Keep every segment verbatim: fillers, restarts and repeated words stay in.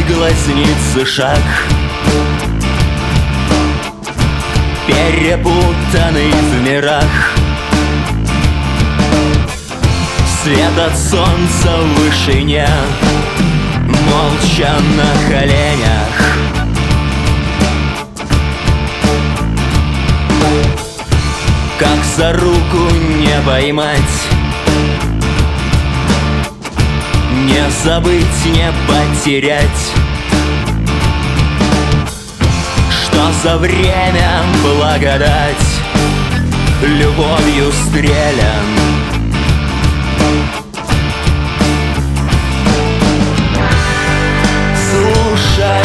твоей глазницы шаг, перепутанный в мирах. Свет от солнца в вышине, молча на коленях. Как за руку не поймать, не забыть, не потерять, что за время благодать любовью стрелян. Слушай,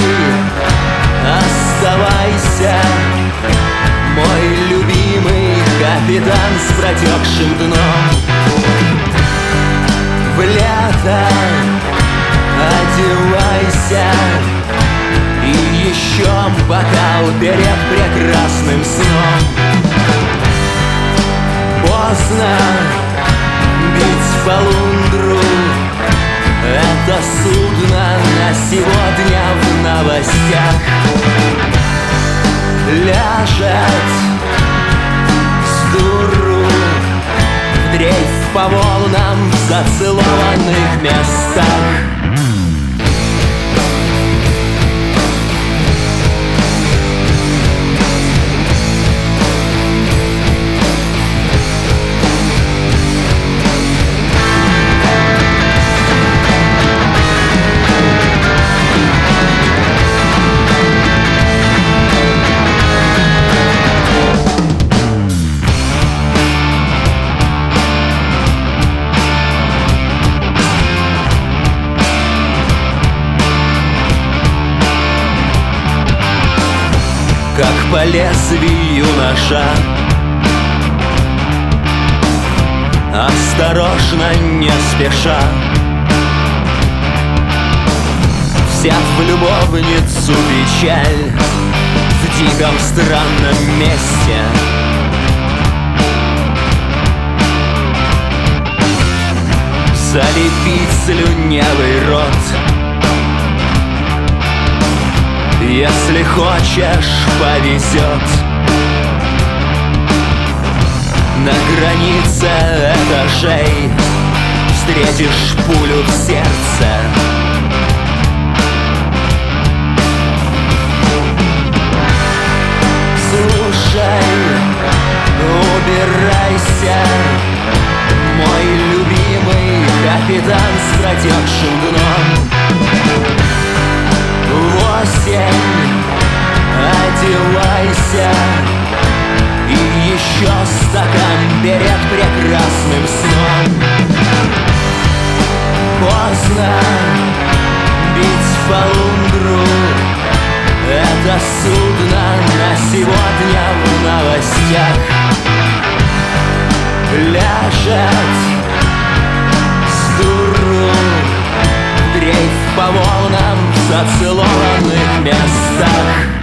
оставайся, мой любимый капитан с протекшим дном. В лето одевайся, и еще бокал перед прекрасным сном. Поздно бить по лундру, это судно на сегодня в новостях ляжет с дуру в дрейф по волнам в зацелованных местах. Как по лезвию ножа, осторожно, не спеша, взяв в любовницу печаль в диком странном месте. Залепить слюнявый рот, если хочешь, повезет. На границе этажей встретишь пулю в сердце. Слушай, убирайся, мой любимый капитан с протекшим дном. Осень, одевайся, и еще стакан перед прекрасным сном. Поздно бить по лундру, это судно на сегодня в новостях ляжет с дуру дрейф по волнам в зацелованных местах.